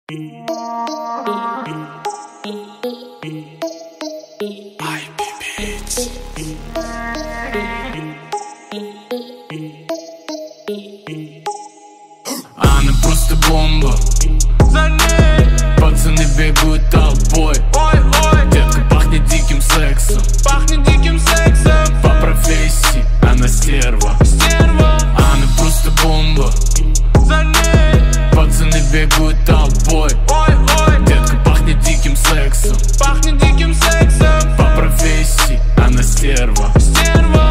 Она просто бомба. За ней пацаны бегают толпой. Ой-ой, детка пахнет диким сексом. Пахнет диким сексом. По профессии она стерва. Стерва. Она просто бомба. За ней пацаны бегают толпой. Ой-ой, детка пахнет диким сексом. Пахнет диким сексом. По профессии она стерва. Стерва.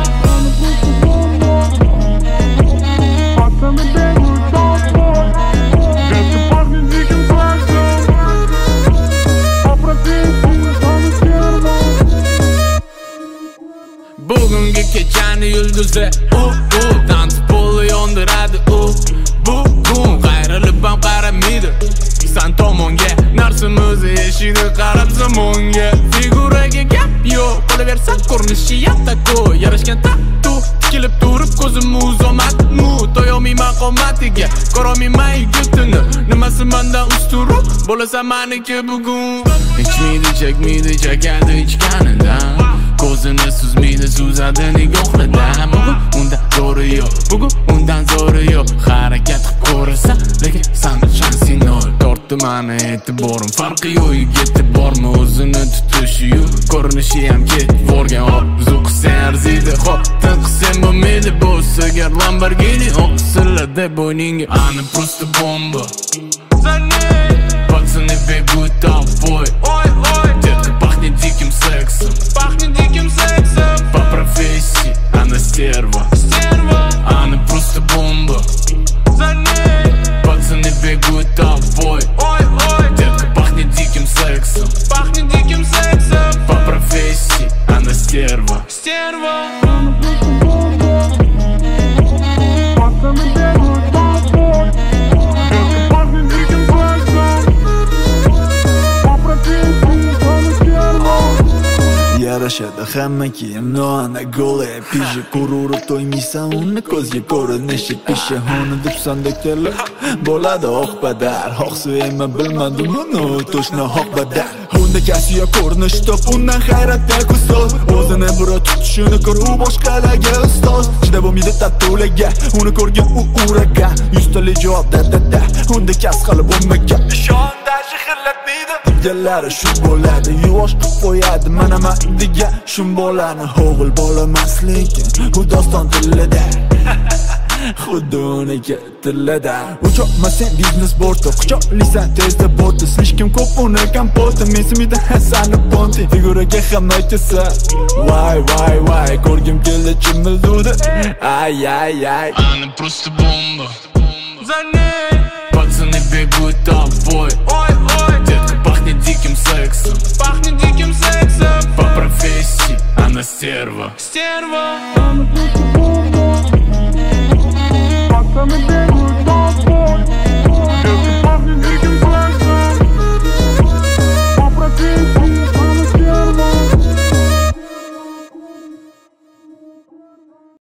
Bugungi kechani yulduzi tanzpolni yondiradi bugun qayrilib ham qaramaydi san tomonga narsimiz eshikni qarab zamonga figuraga gap yo'q qolaversa ko'rinishi yattako yarashgan tattu tikilib turib ko'zim uzomat to'yolmayman qomatiga ko'rolmayman yigitini nimasi mendan ustunroq bo'lsa meniki bugun ichmaydi chekmaydi chakadi ichganidan ko'zini suzmaydi suzadi nigohidan bugun undan zo'ri yo'q bugun undan zo'ri yo'q harakat qilib ko'rasa lekin sani shansing nol tortdi mani e'tiborim farqi yo'q yigiti bormi o'zini tutishi-yu ko'rinishi ham ketib borgan orzu qilsang arziydi xotin qilsang bo'lmaydi bo'lsa agar Lamborghini oqsiladi bo'yningga ana просто bomba за ней пацаны бегут толпой ой-ой детка пахнет диким сексом пахнет диким сексом по профессии она стерва стерва она просто бомба за ней пацаны бегут толпой ой-ой детка пахнет диким сексом пахнет диким сексом по профессии она стерва стерва yarashadi hamma kiyim noana golaya pisha g'ururi to'ymaysan uni ko'zga ko'rinishi pisha uni debsan doktorlar bo'ladi oqpadar oqsuyman bilmadim uni to'shna oqpadar unda kasiya ko'rinish top undan hayratda ko'stoz o'zini birov tutishini ko'r u boshqalarga ustoz chida bo'lmaydi tatulaga uni ko'rgan u uragan yuztali javob da unda kas qilib bo'lmagan ishonda shihillatmaydi deganlari shu bo'ladi yuvosh qilib qo'yadi mana degan shun bolani o'g'il bolamaslik bu doston tilida xuddi uniki tilida uchoqmasan biznes borti quchoqlaysan tezda borti hech kim ko'p uni kompoti mensimida hasani ponti figuraga ham aytsa vay ko'rgim keldi chimildudi ay она просто бомба за ней пацаны бегут толпой ой-ой детка пахнет диким сексом пахнет диким сексом по профессии она стерва стерва